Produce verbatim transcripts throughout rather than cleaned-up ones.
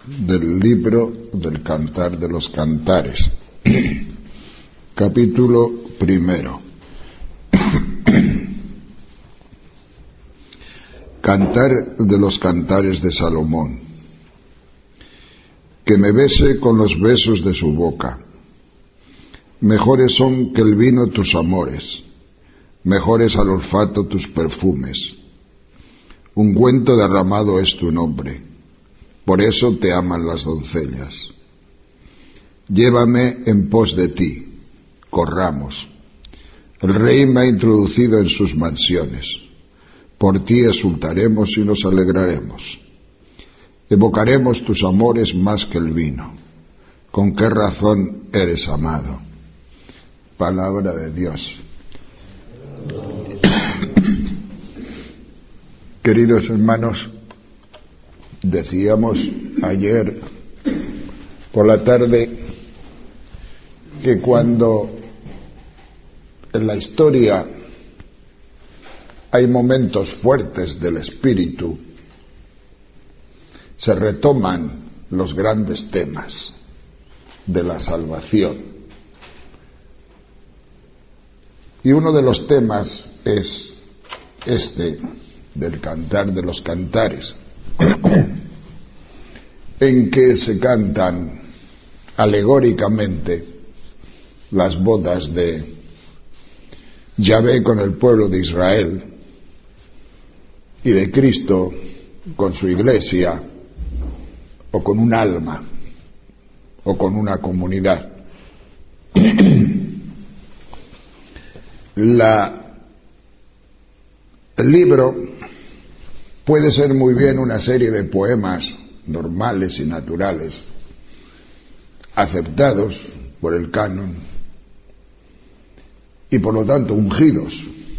del libro del Cantar de los Cantares, capítulo primero. Cantar de los Cantares de Salomón. Que me bese con los besos de su boca. Mejores son que el vino tus amores, mejores al olfato tus perfumes. Ungüento derramado es tu nombre, por eso te aman las doncellas. Llévame en pos de ti, corramos. El rey me ha introducido en sus mansiones, por ti exultaremos y nos alegraremos. Evocaremos tus amores más que el vino, con qué razón eres amado. Palabra de Dios. Queridos hermanos, decíamos ayer por la tarde que cuando en la historia hay momentos fuertes del espíritu, se retoman los grandes temas de la salvación. Y uno de los temas es este del Cantar de los Cantares, en que se cantan alegóricamente las bodas de Yahvé con el pueblo de Israel y de Cristo con su iglesia, o con un alma, o con una comunidad. La, el libro puede ser muy bien una serie de poemas normales y naturales, aceptados por el canon y por lo tanto ungidos,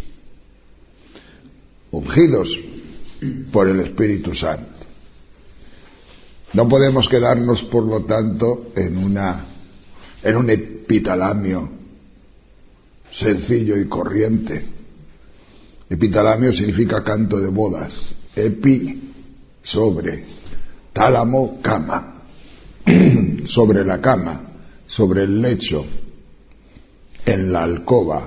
ungidos por el Espíritu Santo. No podemos quedarnos, por lo tanto, en una en un epitalamio sencillo y corriente. Epitalamio significa canto de bodas. Epi, sobre. Tálamo, cama. Sobre la cama, sobre el lecho, en la alcoba.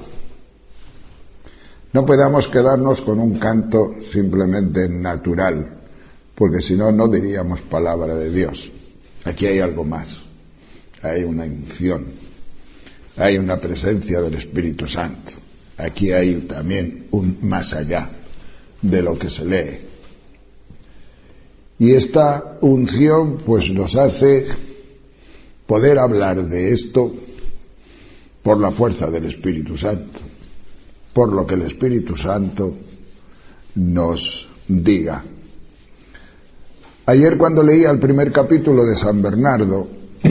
No podemos quedarnos con un canto simplemente natural, porque si no, no diríamos palabra de Dios. Aquí hay algo más. Hay una unción. Hay una presencia del Espíritu Santo. Aquí hay también un más allá de lo que se lee. Y esta unción pues nos hace poder hablar de esto por la fuerza del Espíritu Santo, por lo que el Espíritu Santo nos diga. Ayer, cuando leía el primer capítulo de San Bernardo,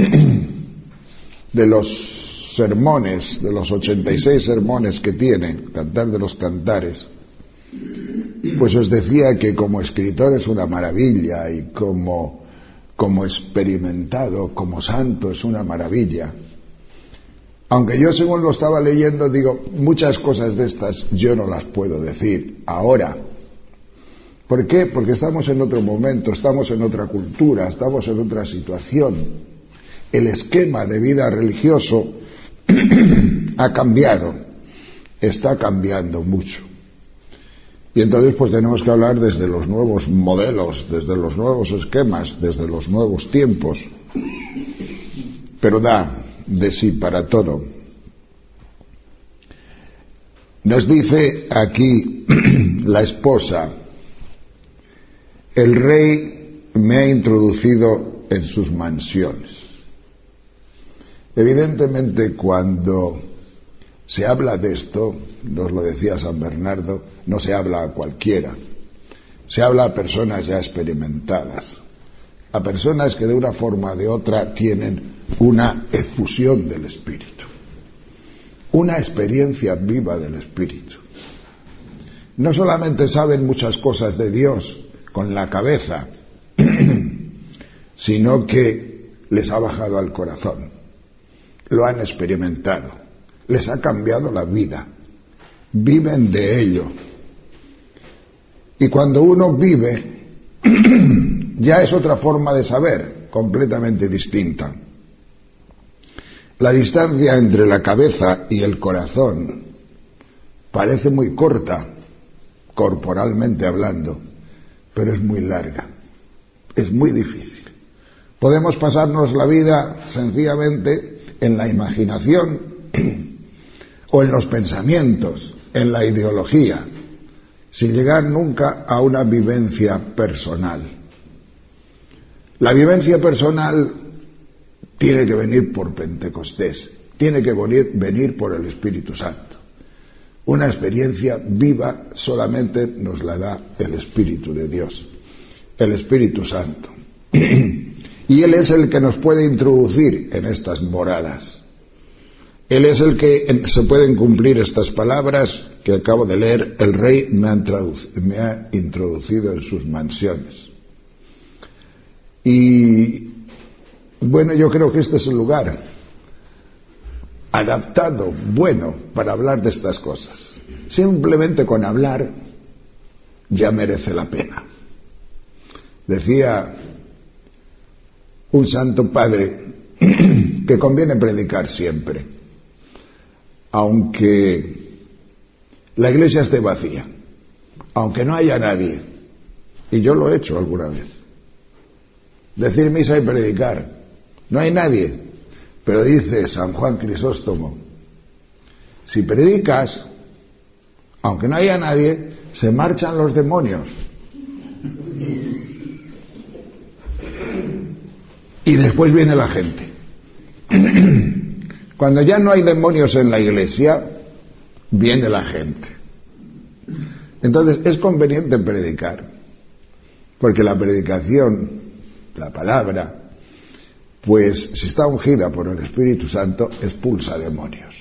de los sermones, de los ochenta y seis sermones que tiene, Cantar de los Cantares, pues os decía que como escritor es una maravilla y como, como experimentado, como santo es una maravilla. Aunque yo, según lo estaba leyendo, digo, muchas cosas de estas yo no las puedo decir ahora. ¿Por qué? Porque estamos en otro momento, estamos en otra cultura, estamos en otra situación. El esquema de vida religioso ha cambiado, está cambiando mucho. Y entonces pues tenemos que hablar desde los nuevos modelos, desde los nuevos esquemas, desde los nuevos tiempos. Pero da de sí para todo. Nos dice aquí la esposa: el rey me ha introducido en sus mansiones. Evidentemente, cuando se habla de esto, nos lo decía San Bernardo, no se habla a cualquiera, se habla a personas ya experimentadas, a personas que de una forma o de otra tienen una efusión del Espíritu, una experiencia viva del Espíritu. No solamente saben muchas cosas de Dios con la cabeza, sino que les ha bajado al corazón, lo han experimentado, les ha cambiado la vida, viven de ello. Y cuando uno vive ya es otra forma de saber, completamente distinta. La distancia entre la cabeza y el corazón parece muy corta, corporalmente hablando, pero es muy larga, es muy difícil. Podemos pasarnos la vida sencillamente en la imaginación o en los pensamientos, en la ideología, sin llegar nunca a una vivencia personal. La vivencia personal tiene que venir por Pentecostés, tiene que venir, venir por el Espíritu Santo. Una experiencia viva solamente nos la da el Espíritu de Dios, el Espíritu Santo. Y Él es el que nos puede introducir en estas moradas. Él es el que se pueden cumplir estas palabras que acabo de leer. El Rey me ha, me ha introducido en sus mansiones. Y bueno, yo creo que este es el lugar adaptado, bueno, para hablar de estas cosas. Simplemente con hablar ya merece la pena. Decía un santo padre que conviene predicar siempre, aunque la iglesia esté vacía, aunque no haya nadie, y yo lo he hecho alguna vez, decir misa y predicar, no hay nadie, pero dice San Juan Crisóstomo, si predicas, aunque no haya nadie, se marchan los demonios. Y después viene la gente. Cuando ya no hay demonios en la iglesia, viene la gente. Entonces es conveniente predicar, porque la predicación, la palabra, pues si está ungida por el Espíritu Santo, expulsa demonios.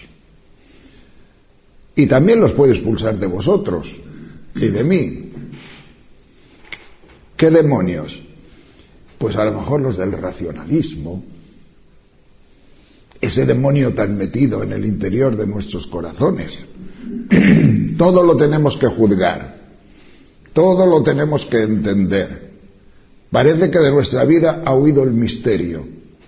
Y también los puede expulsar de vosotros y de mí. ¿Qué demonios? Pues a lo mejor los del racionalismo, ese demonio tan metido en el interior de nuestros corazones. Todo lo tenemos que juzgar, todo lo tenemos que entender. Parece que de nuestra vida ha huido el misterio.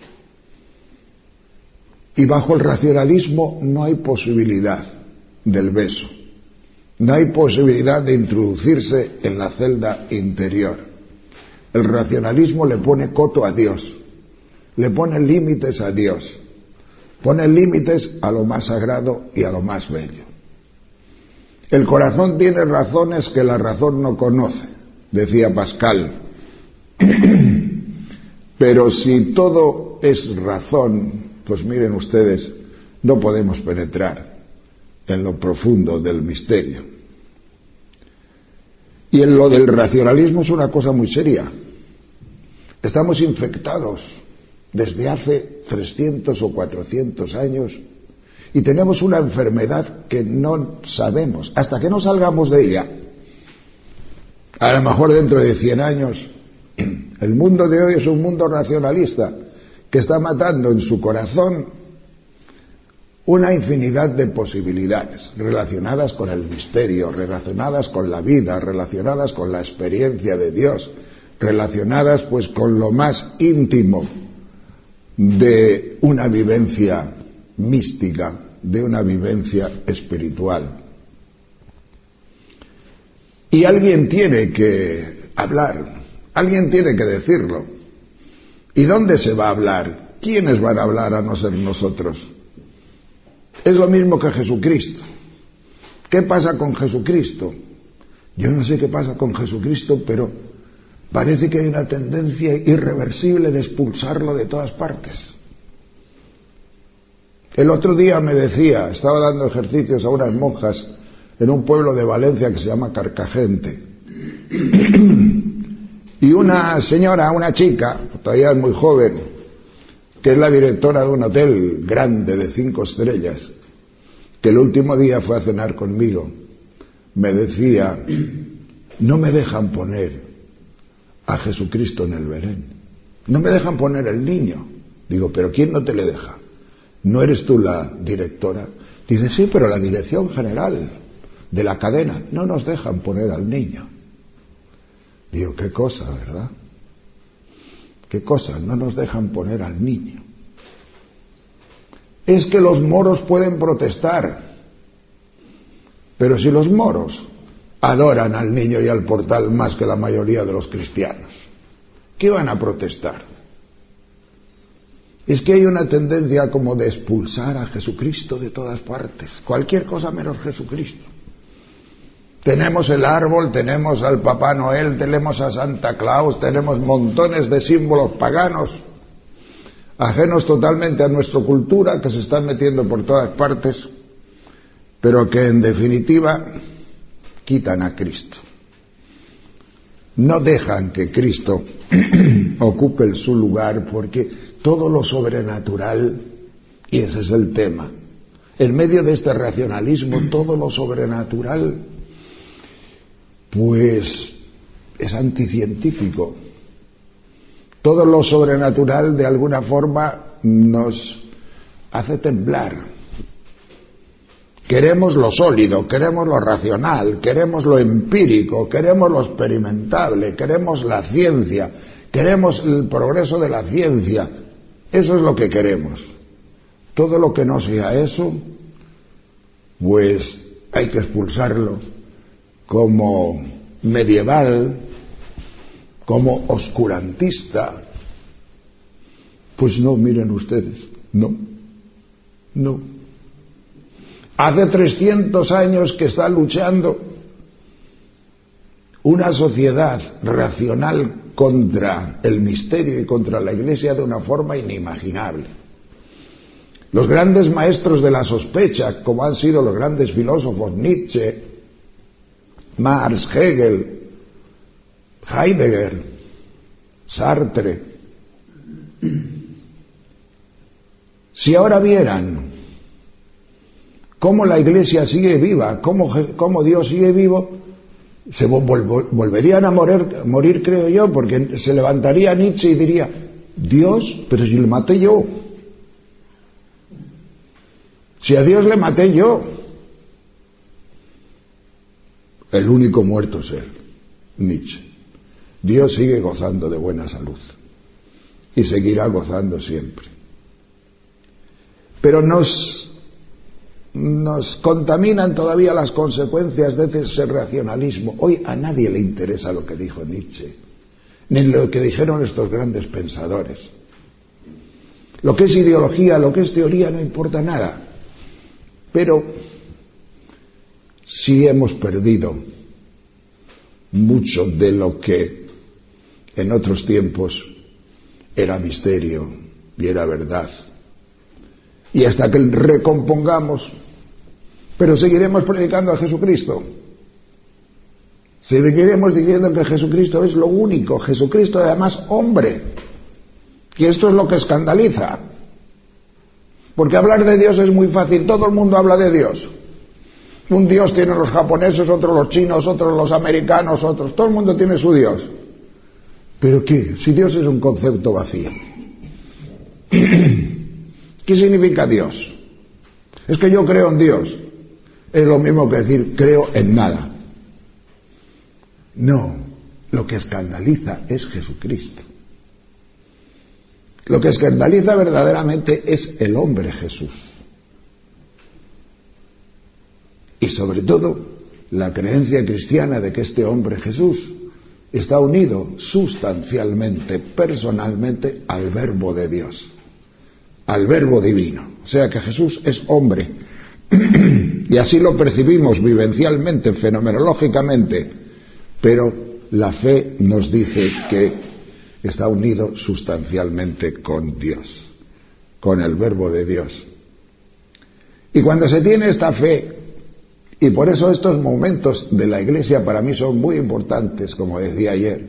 Y bajo el racionalismo no hay posibilidad del beso, no hay posibilidad de introducirse en la celda interior. El racionalismo le pone coto a Dios, le pone límites a Dios, pone límites a lo más sagrado y a lo más bello. El corazón tiene razones que la razón no conoce, decía Pascal. Pero si todo es razón, pues miren ustedes, no podemos penetrar en lo profundo del misterio. Y en lo del racionalismo es una cosa muy seria. Estamos infectados desde hace trescientos o cuatrocientos años y tenemos una enfermedad que no sabemos, hasta que no salgamos de ella. A lo mejor dentro de cien años, el mundo de hoy es un mundo racionalista que está matando en su corazón una infinidad de posibilidades relacionadas con el misterio, relacionadas con la vida, relacionadas con la experiencia de Dios, relacionadas pues con lo más íntimo de una vivencia mística, de una vivencia espiritual. Y alguien tiene que hablar, alguien tiene que decirlo. ¿Y dónde se va a hablar? ¿Quiénes van a hablar a no ser nosotros? Es lo mismo que Jesucristo. ¿Qué pasa con Jesucristo? Yo no sé qué pasa con Jesucristo, pero parece que hay una tendencia irreversible de expulsarlo de todas partes. El otro día me decía, estaba dando ejercicios a unas monjas en un pueblo de Valencia que se llama Carcagente. Y una señora, una chica, todavía es muy joven, que es la directora de un hotel grande de cinco estrellas, que el último día fue a cenar conmigo, me decía, no me dejan poner a Jesucristo en el Belén, no me dejan poner el niño. Digo, ¿pero quién no te le deja? ¿No eres tú la directora? Dice, sí, pero la dirección general de la cadena no nos dejan poner al niño. Digo, qué cosa, ¿verdad? ¿Qué cosa? No nos dejan poner al niño. Es que los moros pueden protestar, pero si los moros adoran al niño y al portal más que la mayoría de los cristianos, ¿qué van a protestar? Es que hay una tendencia como de expulsar a Jesucristo de todas partes, cualquier cosa menos Jesucristo. Tenemos el árbol, tenemos al Papá Noel, tenemos a Santa Claus, tenemos montones de símbolos paganos, ajenos totalmente a nuestra cultura, que se están metiendo por todas partes, pero que en definitiva quitan a Cristo. No dejan que Cristo ocupe su lugar, porque todo lo sobrenatural, y ese es el tema, en medio de este racionalismo, todo lo sobrenatural, pues es anticientífico. Todo lo sobrenatural de alguna forma nos hace temblar. Queremos lo sólido, queremos lo racional, queremos lo empírico, queremos lo experimentable, queremos la ciencia, queremos el progreso de la ciencia. Eso es lo que queremos. Todo lo que no sea eso, pues hay que expulsarlo como medieval, como oscurantista. Pues no, miren ustedes, no, no. Hace trescientos años que está luchando una sociedad racional contra el misterio y contra la Iglesia de una forma inimaginable. Los grandes maestros de la sospecha, como han sido los grandes filósofos Nietzsche, Marx, Hegel, Heidegger, Sartre, si ahora vieran cómo la Iglesia sigue viva, cómo, cómo Dios sigue vivo, se vol- volverían a morir, morir, creo yo, porque se levantaría Nietzsche y diría: Dios, pero si le maté yo, si a Dios le maté yo. El único muerto es él, Nietzsche. Dios sigue gozando de buena salud y seguirá gozando siempre. Pero nos nos contaminan todavía las consecuencias de ese racionalismo. Hoy a nadie le interesa lo que dijo Nietzsche, ni lo que dijeron estos grandes pensadores. Lo que es ideología, lo que es teoría, no importa nada. Pero sí hemos perdido mucho de lo que en otros tiempos era misterio y era verdad. Y hasta que recompongamos, pero seguiremos predicando a Jesucristo. Seguiremos diciendo que Jesucristo es lo único, Jesucristo además hombre. Y esto es lo que escandaliza. Porque hablar de Dios es muy fácil, todo el mundo habla de Dios. Un Dios tienen los japoneses, otros los chinos, otros los americanos, otros, todo el mundo tiene su Dios. ¿Pero qué? Si Dios es un concepto vacío. ¿Qué significa Dios? Es que yo creo en Dios. Es lo mismo que decir creo en nada. No, lo que escandaliza es Jesucristo. Lo que escandaliza verdaderamente es el hombre Jesús. Y sobre todo, la creencia cristiana de que este hombre Jesús está unido sustancialmente, personalmente, al Verbo de Dios, al Verbo divino. O sea que Jesús es hombre. Y así lo percibimos vivencialmente, fenomenológicamente, pero la fe nos dice que está unido sustancialmente con Dios, con el Verbo de Dios. Y cuando se tiene esta fe, y por eso estos momentos de la Iglesia para mí son muy importantes, como decía ayer,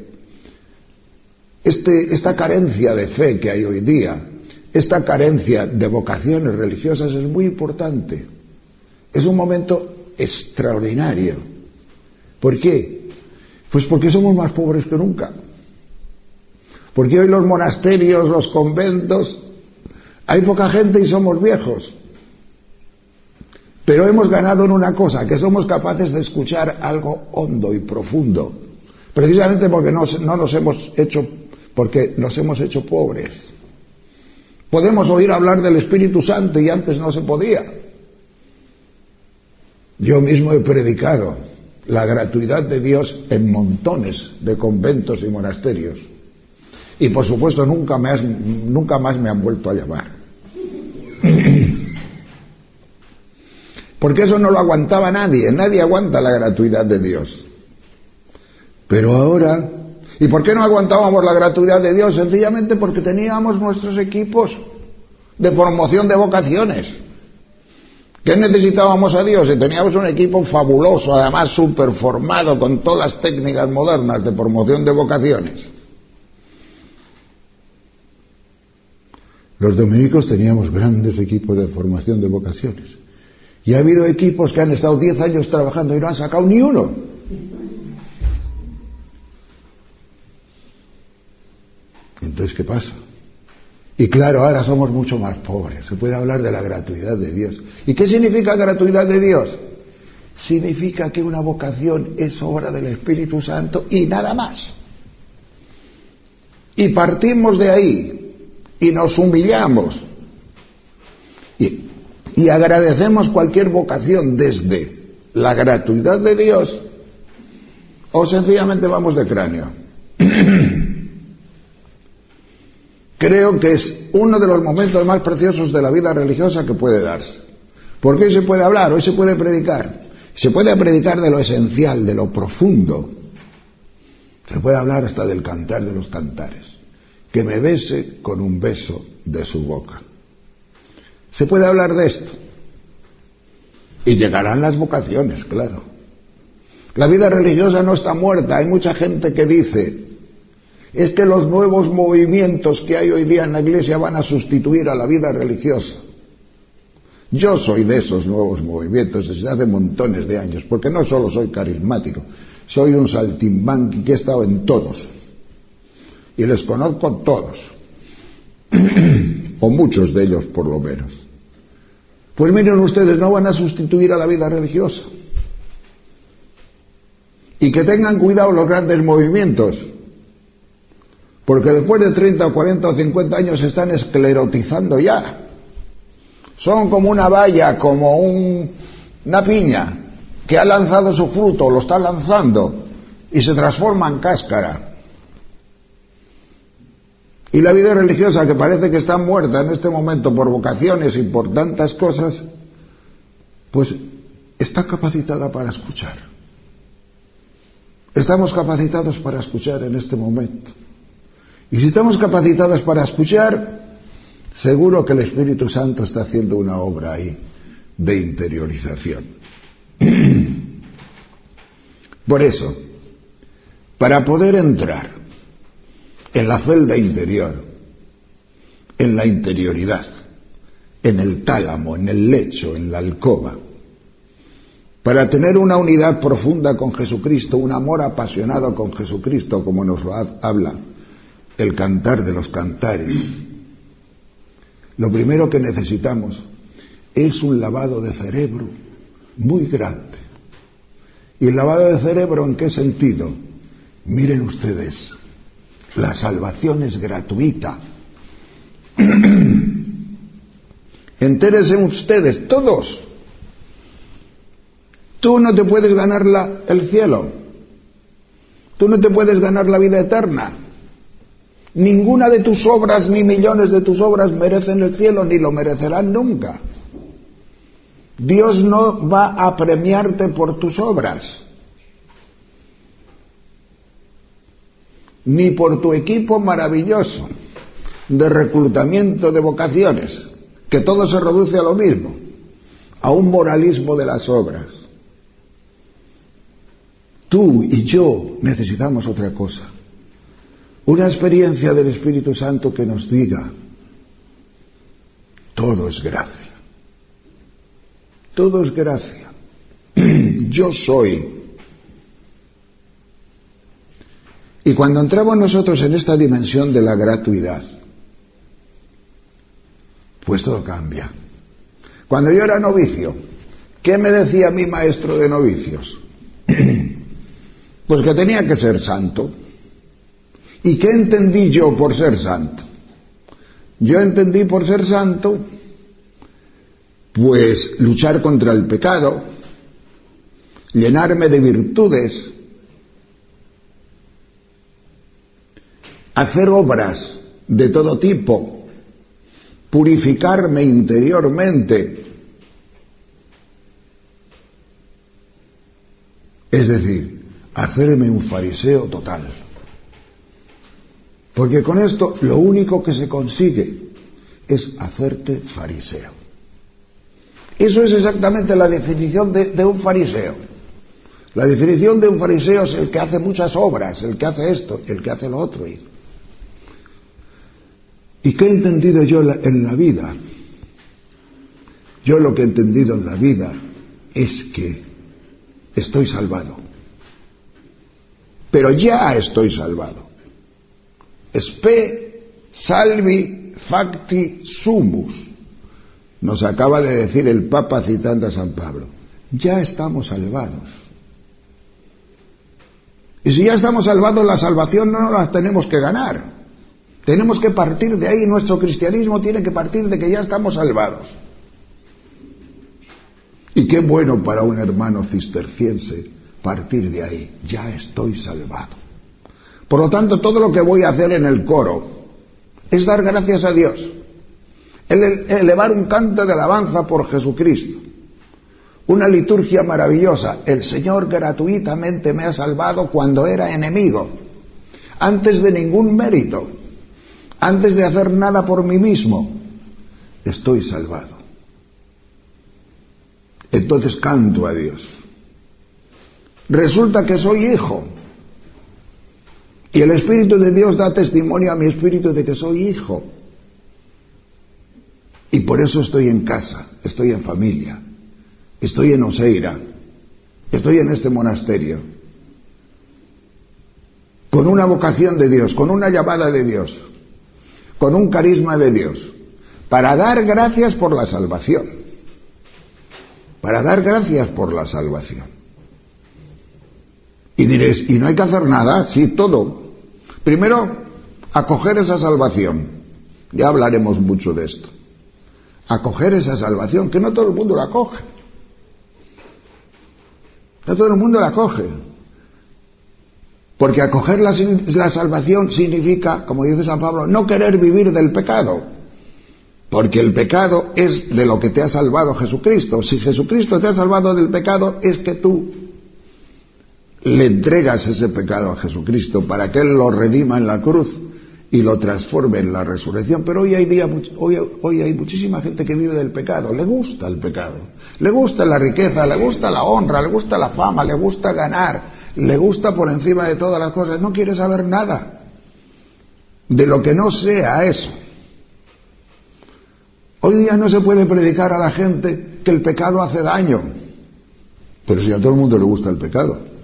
este, esta carencia de fe que hay hoy día, esta carencia de vocaciones religiosas es muy importante. Es un momento extraordinario. ¿Por qué? Pues porque somos más pobres que nunca. Porque hoy los monasterios, los conventos, hay poca gente y somos viejos. Pero hemos ganado en una cosa, que somos capaces de escuchar algo hondo y profundo. Precisamente porque no, no nos hemos hecho porque nos hemos hecho pobres. Podemos oír hablar del Espíritu Santo y antes no se podía. Yo mismo he predicado la gratuidad de Dios en montones de conventos y monasterios. Y por supuesto nunca más, nunca más me han vuelto a llamar. Porque eso no lo aguantaba nadie. Nadie aguanta la gratuidad de Dios. Pero ahora... ¿Y por qué no aguantábamos la gratuidad de Dios? Sencillamente porque teníamos nuestros equipos de promoción de vocaciones. ¿Qué necesitábamos a Dios? Y teníamos un equipo fabuloso, además súper formado con todas las técnicas modernas de promoción de vocaciones. Los dominicos teníamos grandes equipos de formación de vocaciones. Y ha habido equipos que han estado diez años trabajando y no han sacado ni uno. Entonces, ¿qué pasa? Y claro, ahora somos mucho más pobres. Se puede hablar de la gratuidad de Dios. ¿Y qué significa gratuidad de Dios? Significa que una vocación es obra del Espíritu Santo y nada más. Y partimos de ahí y nos humillamos y, y agradecemos cualquier vocación desde la gratuidad de Dios, o sencillamente vamos de cráneo. Creo que es uno de los momentos más preciosos de la vida religiosa que puede darse. Porque hoy se puede hablar, hoy se puede predicar. Se puede predicar de lo esencial, de lo profundo. Se puede hablar hasta del cantar de los cantares. Que me bese con un beso de su boca. Se puede hablar de esto. Y llegarán las vocaciones, claro. La vida religiosa no está muerta. Hay mucha gente que dice... es que los nuevos movimientos que hay hoy día en la Iglesia van a sustituir a la vida religiosa. Yo soy de esos nuevos movimientos desde hace montones de años, porque no solo soy carismático, soy un saltimbanqui que he estado en todos. Y les conozco todos. O muchos de ellos, por lo menos. Pues miren ustedes, no van a sustituir a la vida religiosa. Y que tengan cuidado los grandes movimientos. Porque después de treinta o cuarenta o cincuenta años se están esclerotizando ya. Son como una valla, como un, una piña que ha lanzado su fruto, lo está lanzando y se transforma en cáscara. Y la vida religiosa, que parece que está muerta en este momento por vocaciones y por tantas cosas, pues está capacitada para escuchar. Estamos capacitados para escuchar en este momento. Y si estamos capacitados para escuchar, seguro que el Espíritu Santo está haciendo una obra ahí de interiorización. Por eso, para poder entrar en la celda interior, en la interioridad, en el tálamo, en el lecho, en la alcoba, para tener una unidad profunda con Jesucristo, un amor apasionado con Jesucristo, como nos lo habla el cantar de los cantares, lo primero que necesitamos es un lavado de cerebro muy grande. ¿Y el lavado de cerebro en qué sentido? Miren ustedes, la salvación es gratuita. Entérense ustedes, todos. Tú no te puedes ganar la, el cielo. Tú no te puedes ganar la vida eterna. Ninguna de tus obras, ni millones de tus obras merecen el cielo, ni lo merecerán nunca. Dios no va a premiarte por tus obras, ni por tu equipo maravilloso de reclutamiento de vocaciones, que todo se reduce a lo mismo, a un moralismo de las obras. Tú y yo necesitamos otra cosa. Una experiencia del Espíritu Santo que nos diga, todo es gracia. Todo es gracia. Yo soy. Y cuando entramos nosotros en esta dimensión de la gratuidad, pues todo cambia. Cuando yo era novicio, ¿qué me decía mi maestro de novicios? Pues que tenía que ser santo. ¿Y qué entendí yo por ser santo? Yo entendí por ser santo, pues luchar contra el pecado, llenarme de virtudes, hacer obras de todo tipo, purificarme interiormente. Es decir, hacerme un fariseo total. Porque con esto lo único que se consigue es hacerte fariseo. Eso es exactamente la definición de, de un fariseo. La definición de un fariseo es el que hace muchas obras, el que hace esto, el que hace lo otro. ¿Y, ¿Y qué he entendido yo en la, en la vida? Yo lo que he entendido en la vida es que estoy salvado. Pero ya estoy salvado. Spe salvi facti sumus, nos acaba de decir el Papa citando a San Pablo. Ya estamos salvados. Y si ya estamos salvados, la salvación no nos la tenemos que ganar. Tenemos que partir de ahí. Nuestro cristianismo tiene que partir de que ya estamos salvados. Y qué bueno para un hermano cisterciense partir de ahí. Ya estoy salvado. Por lo tanto, todo lo que voy a hacer en el coro es dar gracias a Dios, elevar un canto de alabanza por Jesucristo, una liturgia maravillosa. El Señor gratuitamente me ha salvado cuando era enemigo, antes de ningún mérito, antes de hacer nada por mí mismo. Estoy salvado. Entonces canto a Dios. Resulta que soy hijo. Y el Espíritu de Dios da testimonio a mi espíritu de que soy hijo. Y por eso estoy en casa, estoy en familia, estoy en Oseira, estoy en este monasterio, con una vocación de Dios, con una llamada de Dios, con un carisma de Dios, para dar gracias por la salvación, para dar gracias por la salvación. Y diréis, ¿y no hay que hacer nada? Sí, todo. Primero, acoger esa salvación. Ya hablaremos mucho de esto. Acoger esa salvación, que no todo el mundo la acoge. No todo el mundo la acoge. Porque acoger la, la salvación significa, como dice San Pablo, no querer vivir del pecado. Porque el pecado es de lo que te ha salvado Jesucristo. Si Jesucristo te ha salvado del pecado, es que tú le entregas ese pecado a Jesucristo para que Él lo redima en la cruz y lo transforme en la resurrección. Pero hoy hay día, hoy, hoy hay muchísima gente que vive del pecado. Le gusta el pecado, le gusta la riqueza, le gusta la honra, le gusta la fama, le gusta ganar, le gusta por encima de todas las cosas. No quiere saber nada de lo que no sea eso. Hoy día no se puede predicar a la gente que el pecado hace daño, pero si a todo el mundo le gusta el pecado.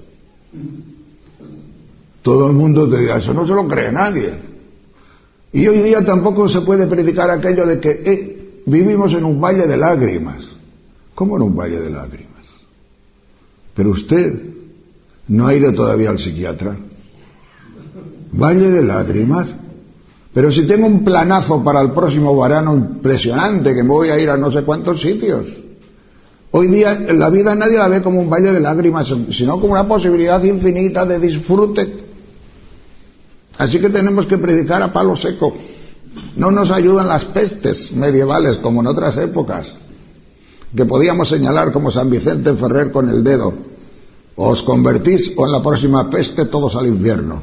Todo el mundo te dirá, eso no se lo cree nadie. Y hoy día tampoco se puede predicar aquello de que eh, vivimos en un valle de lágrimas. ¿Cómo en un valle de lágrimas? Pero usted no ha ido todavía al psiquiatra. Valle de lágrimas. Pero si tengo un planazo para el próximo verano impresionante, que me voy a ir a no sé cuántos sitios. Hoy día en la vida nadie la ve como un valle de lágrimas, sino como una posibilidad infinita de disfrute. Así que tenemos que predicar a palo seco. No nos ayudan las pestes medievales como en otras épocas, que podíamos señalar como San Vicente Ferrer con el dedo. O os convertís o en la próxima peste todos al infierno.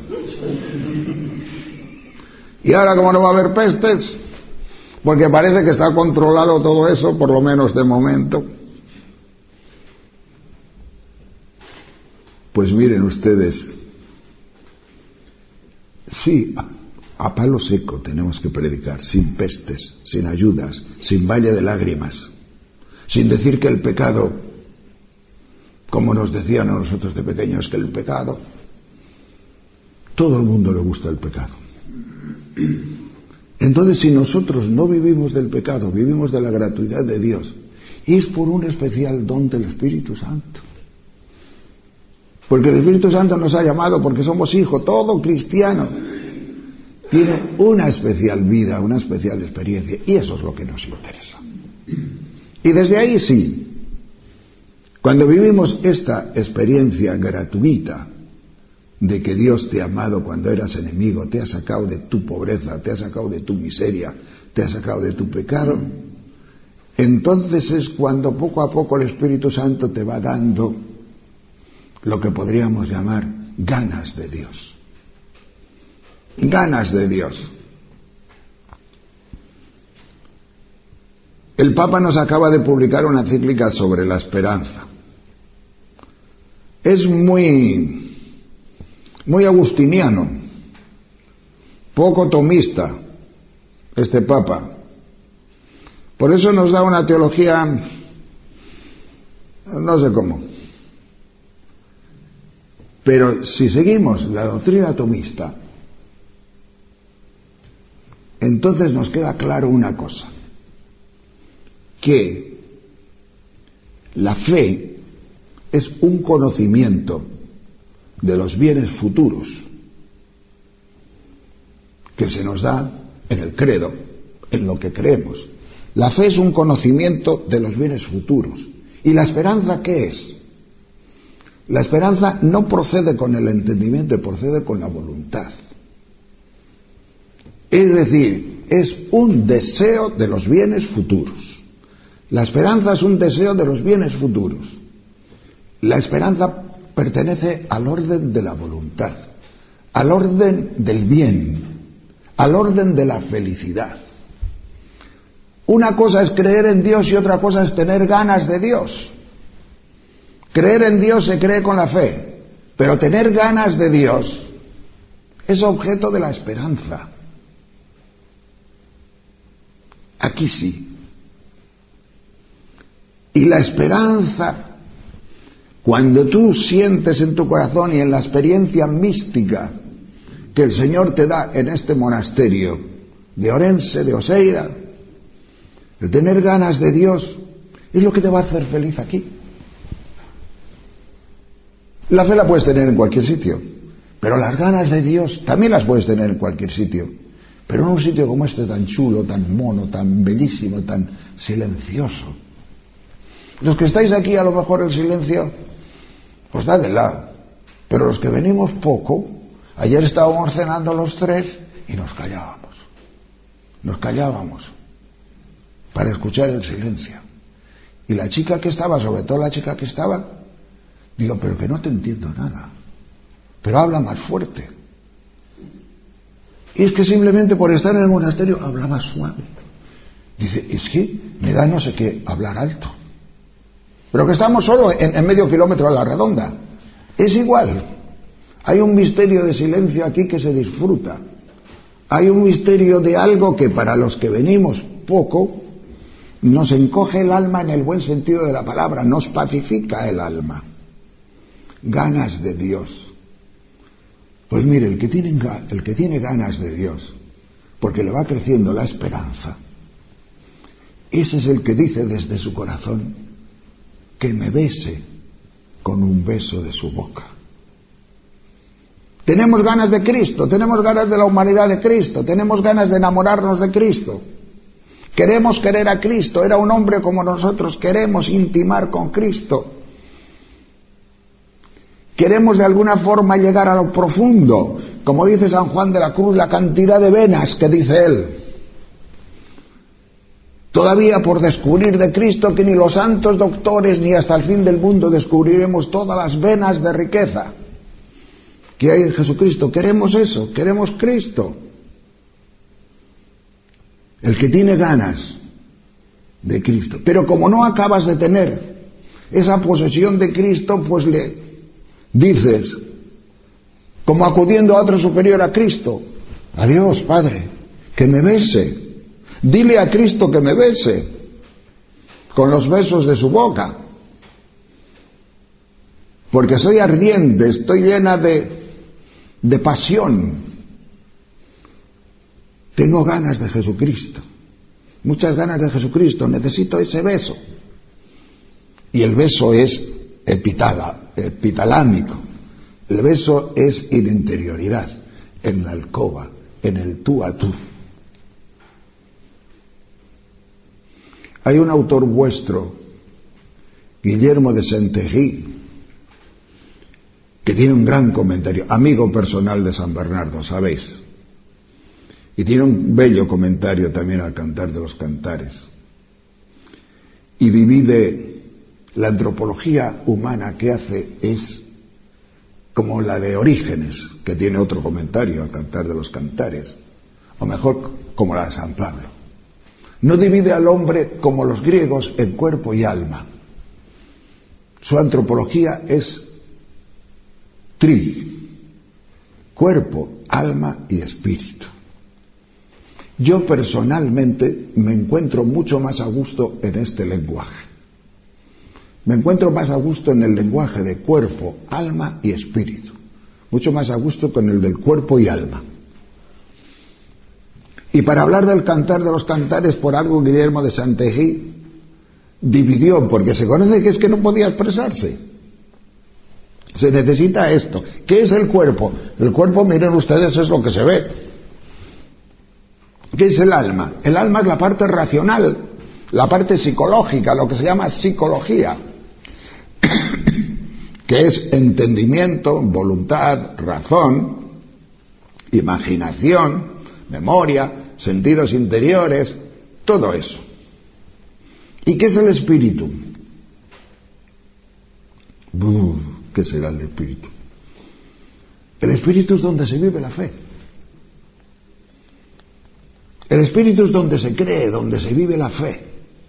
Y ahora, como no va a haber pestes, porque parece que está controlado todo eso, por lo menos de momento. Pues miren ustedes, sí, a, a palo seco tenemos que predicar, sin pestes, sin ayudas, sin valle de lágrimas, sin decir que el pecado, como nos decían a nosotros de pequeños, que el pecado, todo el mundo le gusta el pecado. Entonces, si nosotros no vivimos del pecado, vivimos de la gratuidad de Dios, es por un especial don del Espíritu Santo. Porque el Espíritu Santo nos ha llamado porque somos hijos, todo cristiano tiene una especial vida, una especial experiencia, y eso es lo que nos interesa. Y desde ahí sí, cuando vivimos esta experiencia gratuita de que Dios te ha amado cuando eras enemigo, te ha sacado de tu pobreza, te ha sacado de tu miseria, te ha sacado de tu pecado, entonces es cuando poco a poco el Espíritu Santo te va dando lo que podríamos llamar ganas de Dios. Ganas de Dios. El Papa nos acaba de publicar una encíclica sobre la esperanza. Es muy, muy agustiniano, poco tomista este Papa. Por eso nos da una teología, no sé cómo. Pero si seguimos la doctrina tomista, entonces nos queda claro una cosa, que la fe es un conocimiento de los bienes futuros que se nos da en el credo, en lo que creemos. La fe es un conocimiento de los bienes futuros. ¿Y la esperanza qué es? La esperanza no procede con el entendimiento, procede con la voluntad. Es decir, es un deseo de los bienes futuros. La esperanza es un deseo de los bienes futuros. La esperanza pertenece al orden de la voluntad, al orden del bien, al orden de la felicidad. Una cosa es creer en Dios y otra cosa es tener ganas de Dios. Creer en Dios se cree con la fe, pero tener ganas de Dios es objeto de la esperanza. Aquí sí. Y la esperanza, cuando tú sientes en tu corazón y en la experiencia mística que el Señor te da en este monasterio de Orense, de Oseira, de tener ganas de Dios, es lo que te va a hacer feliz aquí. La fe la puedes tener en cualquier sitio, pero las ganas de Dios también las puedes tener en cualquier sitio, pero en un sitio como este tan chulo, tan mono, tan bellísimo, tan silencioso. Los que estáis aquí, a lo mejor el silencio os da de lado, pero los que venimos poco, ayer estábamos cenando los tres y nos callábamos, nos callábamos para escuchar el silencio. Y la chica que estaba, sobre todo la chica que estaba, digo, pero que no te entiendo nada, pero habla más fuerte. Y es que simplemente por estar en el monasterio habla más suave. Dice, es que me da no sé qué hablar alto. Pero que estamos solo en, en medio kilómetro a la redonda. Es igual. Hay un misterio de silencio aquí que se disfruta. Hay un misterio de algo que para los que venimos poco nos encoge el alma en el buen sentido de la palabra, nos pacifica el alma. Ganas de Dios. Pues mire, el que tiene, el que tiene ganas de Dios, porque le va creciendo la esperanza, ese es el que dice desde su corazón que me bese con un beso de su boca. Tenemos ganas de Cristo, tenemos ganas de la humanidad de Cristo, tenemos ganas de enamorarnos de Cristo. Queremos querer a Cristo, era un hombre como nosotros, queremos intimar con Cristo. Queremos de alguna forma llegar a lo profundo, como dice San Juan de la Cruz, la cantidad de venas que dice él. Todavía por descubrir de Cristo que ni los santos doctores ni hasta el fin del mundo descubriremos todas las venas de riqueza que hay en Jesucristo. Queremos eso, queremos Cristo. El que tiene ganas de Cristo. Pero como no acabas de tener esa posesión de Cristo, pues le dices, como acudiendo a otro superior a Cristo, adiós, Padre, que me bese. Dile a Cristo que me bese con los besos de su boca. Porque soy ardiente, estoy llena de, de pasión. Tengo ganas de Jesucristo, muchas ganas de Jesucristo, necesito ese beso. Y el beso es epitala, epitalámico. El beso es en interioridad, en la alcoba, en el tú a tú. Hay un autor vuestro, Guillermo de Saint-Exupéry, que tiene un gran comentario, amigo personal de San Bernardo, ¿sabéis? Y tiene un bello comentario también al Cantar de los Cantares. Y divide la antropología humana que hace es como la de Orígenes, que tiene otro comentario al Cantar de los Cantares, o mejor, como la de San Pablo. No divide al hombre como los griegos en cuerpo y alma. Su antropología es tri, cuerpo, alma y espíritu. Yo personalmente me encuentro mucho más a gusto en este lenguaje. Me encuentro más a gusto en el lenguaje de cuerpo, alma y espíritu. Mucho más a gusto con el del cuerpo y alma. Y para hablar del Cantar de los Cantares, por algo Guillermo de Saint-Exupéry dividió, porque se conoce que es que no podía expresarse. Se necesita esto. ¿Qué es el cuerpo? El cuerpo, miren ustedes, es lo que se ve. ¿Qué es el alma? El alma es la parte racional, la parte psicológica, lo que se llama psicología, que es entendimiento, voluntad, razón, imaginación, memoria, sentidos interiores, todo eso. ¿Y qué es el espíritu? Uf, ¿qué será el espíritu? El espíritu es donde se vive la fe. El espíritu es donde se cree, donde se vive la fe.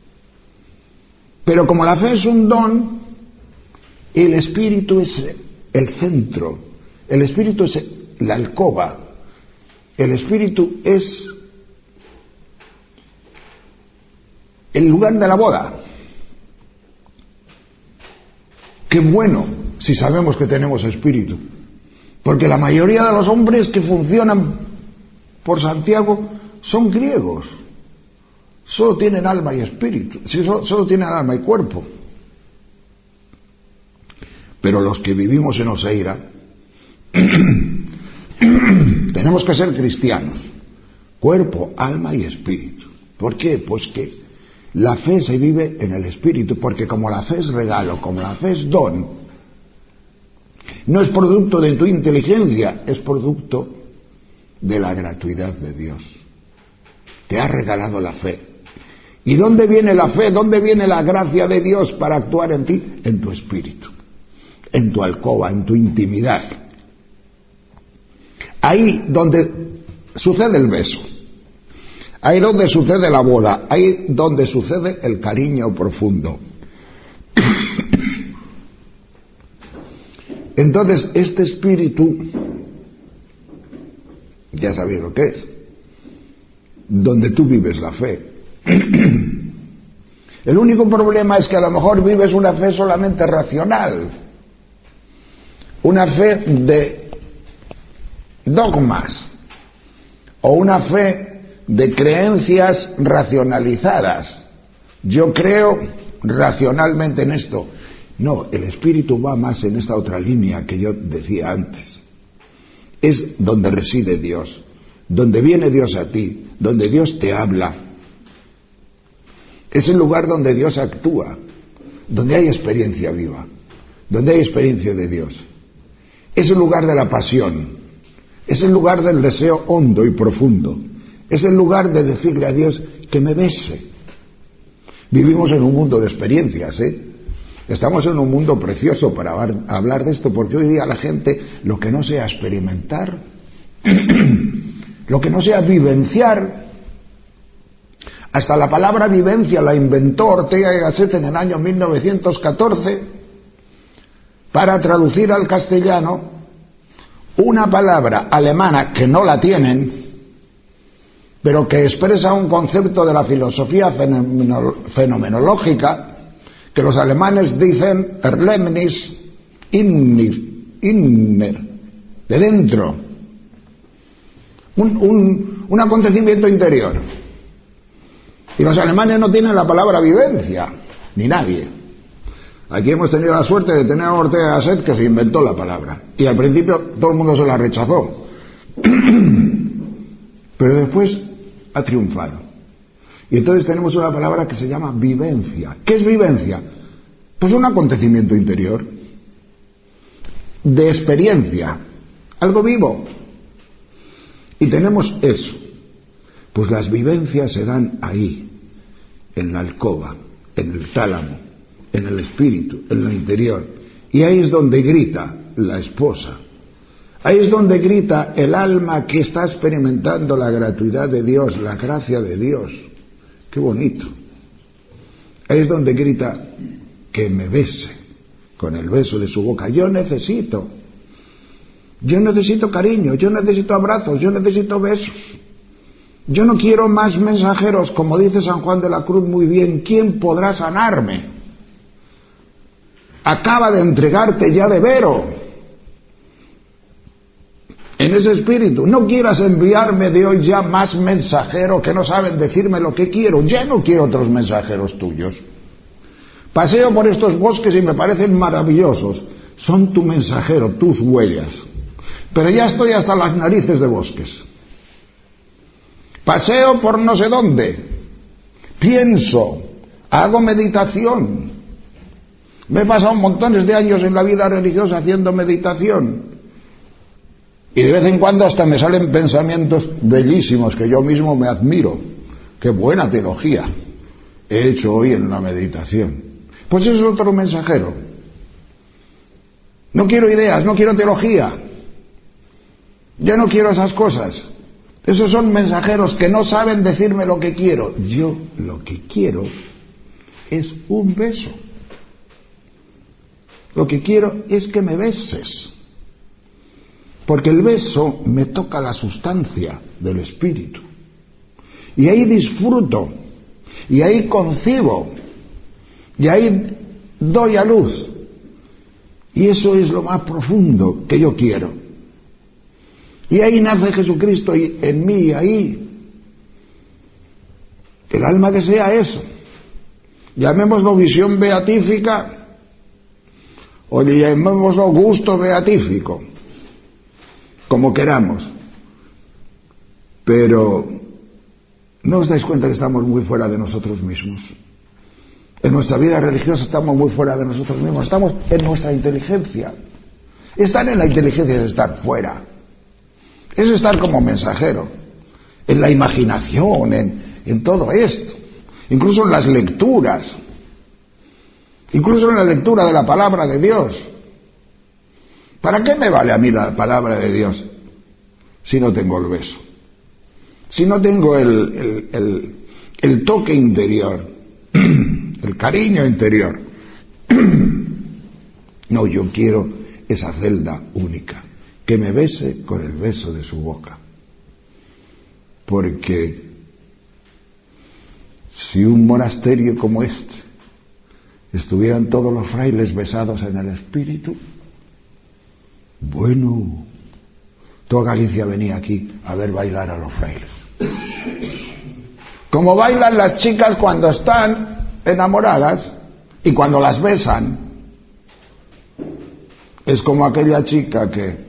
Pero como la fe es un don, el espíritu es el centro, el espíritu es la alcoba, el espíritu es el lugar de la boda. Qué bueno si sabemos que tenemos espíritu, porque la mayoría de los hombres que funcionan por Santiago son griegos, solo tienen alma y espíritu, sí, solo, solo tienen alma y cuerpo. Pero los que vivimos en Oseira tenemos que ser cristianos, cuerpo, alma y espíritu. ¿Por qué? Pues que la fe se vive en el espíritu, porque como la fe es regalo, como la fe es don, no es producto de tu inteligencia, es producto de la gratuidad de Dios. Te ha regalado la fe. ¿Y dónde viene la fe? ¿Dónde viene la gracia de Dios para actuar en ti? En tu espíritu, en tu alcoba, en tu intimidad. Ahí donde sucede el beso, ahí donde sucede la boda, ahí donde sucede el cariño profundo. Entonces, este espíritu, ya sabéis lo que es, donde tú vives la fe. El único problema es que a lo mejor vives una fe solamente racional, una fe de dogmas o una fe de creencias racionalizadas. Yo creo racionalmente en esto. No, el espíritu va más en esta otra línea que yo decía antes. Es donde reside Dios, donde viene Dios a ti, donde Dios te habla. Es el lugar donde Dios actúa, donde hay experiencia viva, donde hay experiencia de Dios. Es el lugar de la pasión, es el lugar del deseo hondo y profundo, es el lugar de decirle a Dios que me bese. Vivimos en un mundo de experiencias, ¿eh? Estamos en un mundo precioso para hablar de esto, porque hoy día la gente, lo que no sea experimentar, lo que no sea vivenciar, hasta la palabra vivencia la inventó Ortega y Gasset en el año mil novecientos catorce para traducir al castellano una palabra alemana que no la tienen, pero que expresa un concepto de la filosofía fenomenológica, que los alemanes dicen Erlebnis inner, inner, de dentro, un, un, un acontecimiento interior. Y los alemanes no tienen la palabra vivencia, ni nadie. Aquí hemos tenido la suerte de tener a Ortega y Gasset, que se inventó la palabra, y al principio todo el mundo se la rechazó. pero después ha triunfado. Y entonces tenemos una palabra que se llama vivencia. ¿Qué es vivencia? Pues un acontecimiento interior, de experiencia, algo vivo. Y tenemos eso. Pues las vivencias se dan ahí, en la alcoba, en el tálamo, en el espíritu, en lo interior. Y ahí es donde grita la esposa. Ahí es donde grita el alma que está experimentando la gratuidad de Dios, la gracia de Dios. ¡Qué bonito! Ahí es donde grita que me bese con el beso de su boca. Yo necesito, yo necesito cariño, yo necesito abrazos, yo necesito besos. Yo no quiero más mensajeros, como dice San Juan de la Cruz muy bien. ¿Quién podrá sanarme? Acaba de entregarte ya de vero en ese espíritu. No quieras enviarme de hoy ya más mensajeros que no saben decirme lo que quiero. Ya no quiero otros mensajeros tuyos. Paseo por estos bosques y me parecen maravillosos. Son tu mensajero, tus huellas. Pero ya estoy hasta las narices de bosques. Paseo por no sé dónde. Pienso. Hago meditación. Me he pasado montones de años en la vida religiosa haciendo meditación. Y de vez en cuando hasta me salen pensamientos bellísimos que yo mismo me admiro. ¡Qué buena teología he hecho hoy en la meditación! Pues eso es otro mensajero. No quiero ideas, no quiero teología. Ya no quiero esas cosas. Esos son mensajeros que no saben decirme lo que quiero. Yo lo que quiero es un beso. Lo que quiero es que me beses. Porque el beso me toca la sustancia del espíritu. Y ahí disfruto. Y ahí concibo. Y ahí doy a luz. Y eso es lo más profundo que yo quiero. Y ahí nace Jesucristo y en mí, ahí. El alma que sea eso. Llamémoslo visión beatífica o llamémoslo gusto beatífico, como queramos. Pero ¿no os dais cuenta que estamos muy fuera de nosotros mismos? En nuestra vida religiosa estamos muy fuera de nosotros mismos. Estamos en nuestra inteligencia. Estar en la inteligencia es estar fuera. Es estar como mensajero. En la imaginación, en, en todo esto. Incluso en las lecturas. Incluso en la lectura de la palabra de Dios. ¿Para qué me vale a mí la palabra de Dios si no tengo el beso? Si no tengo el, el, el, el toque interior, el cariño interior. No, yo quiero esa celda única, que me bese con el beso de su boca. Porque si un monasterio como este estuvieran todos los frailes besados en el espíritu, bueno, toda Galicia venía aquí a ver bailar a los frailes. Como bailan las chicas cuando están enamoradas y cuando las besan. Es como aquella chica que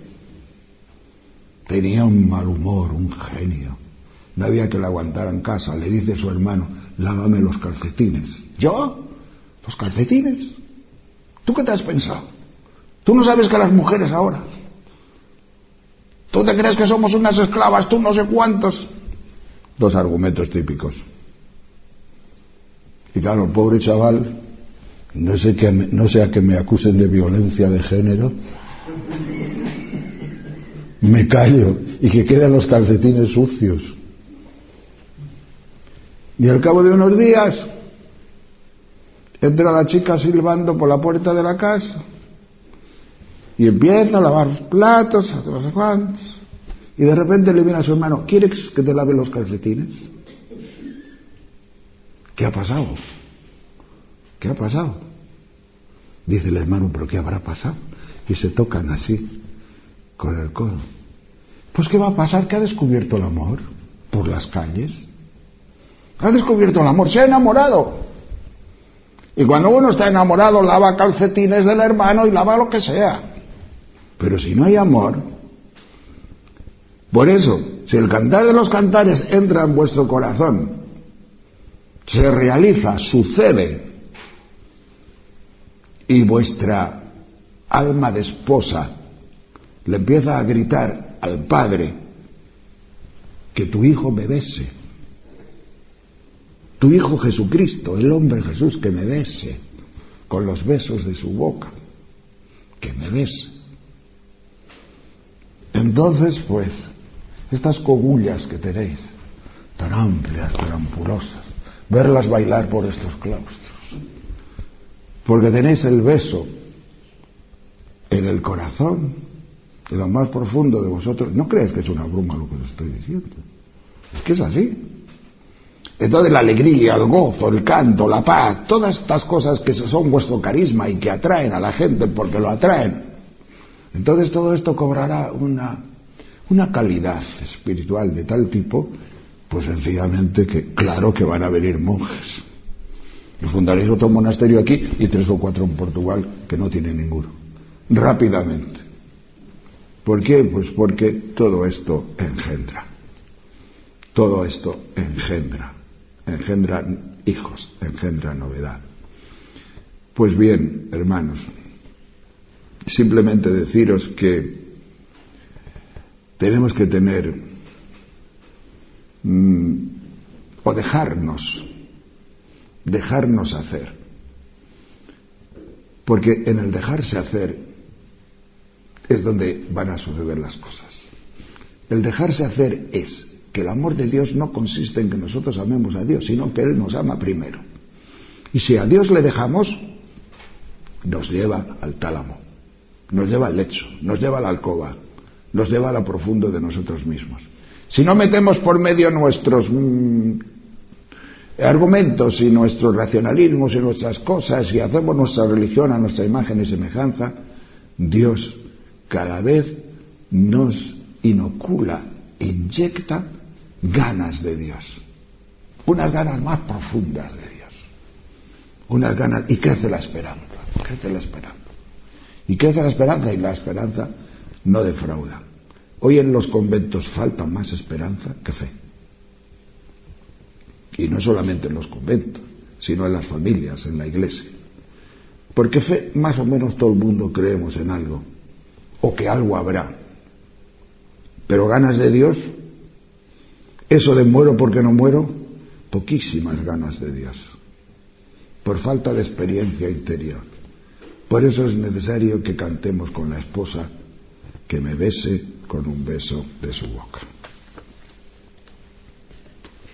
tenía un mal humor, un genio. No había que la aguantara en casa. Le dice su hermano: lávame los calcetines. ¿Yo? ¿Los calcetines? ¿Tú qué te has pensado? ¿Tú no sabes que las mujeres ahora? ¿Tú te crees que somos unas esclavas? ¿Tú no sé cuántos? Dos argumentos típicos. Y claro, el pobre chaval, no sé, que, no sea que me acusen de violencia de género, me callo y que queden los calcetines sucios. Y al cabo de unos días entra la chica silbando por la puerta de la casa y empieza a lavar los platos, no sé cuántos, y de repente le viene a su hermano: ¿quieres que te lave los calcetines? ¿Qué ha pasado? ¿Qué ha pasado? Dice el hermano: ¿pero qué habrá pasado? Y se tocan así con el codo. Pues ¿qué va a pasar? Que ha descubierto el amor por las calles. Ha descubierto el amor, se ha enamorado. Y cuando uno está enamorado, lava calcetines del hermano y lava lo que sea. Pero si no hay amor, por eso, Si el cantar de los cantares entra en vuestro corazón, se realiza, sucede, y vuestra alma de esposa le empieza a gritar al Padre que tu Hijo me bese, tu Hijo Jesucristo, el hombre Jesús, que me bese con los besos de su boca, que me bese. Entonces, pues, estas cogullas que tenéis, tan amplias, tan ampulosas, verlas bailar por estos claustros, porque tenéis el beso en el corazón, en lo más profundo de vosotros. No crees que es una broma lo que os estoy diciendo, es que es así. Entonces la alegría, el gozo, el canto, la paz, todas estas cosas que son vuestro carisma y que atraen a la gente porque lo atraen, entonces todo esto cobrará una, una calidad espiritual de tal tipo, pues sencillamente que claro que van a venir monjes. Y fundaréis otro monasterio aquí y tres o cuatro en Portugal que no tienen ninguno. Rápidamente. ¿Por qué? Pues porque todo esto engendra. Todo esto engendra. Engendra hijos, engendra novedad. Pues bien, hermanos, simplemente deciros que tenemos que tener mmm, o dejarnos dejarnos hacer, porque en el dejarse hacer es donde van a suceder las cosas. El dejarse hacer es que el amor de Dios no consiste en que nosotros amemos a Dios, sino que Él nos ama primero, y si a Dios le dejamos, nos lleva al tálamo, nos lleva al lecho, nos lleva a la alcoba, nos lleva a lo profundo de nosotros mismos. Si no metemos por medio nuestros mmm, argumentos y nuestros racionalismos y nuestras cosas y hacemos nuestra religión a nuestra imagen y semejanza, Dios cada vez nos inocula, inyecta ganas de Dios, unas ganas más profundas de Dios, unas ganas, y crece la esperanza, crece la esperanza, y crece la esperanza, y la esperanza no defrauda. Hoy en los conventos falta más esperanza que fe. Y no solamente en los conventos, sino en las familias, en la iglesia. Porque fe, más o menos todo el mundo creemos en algo, o que algo habrá. Pero ganas de Dios, eso de muero porque no muero, poquísimas ganas de Dios, por falta de experiencia interior. Por eso es necesario que cantemos con la esposa, que me bese con un beso de su boca.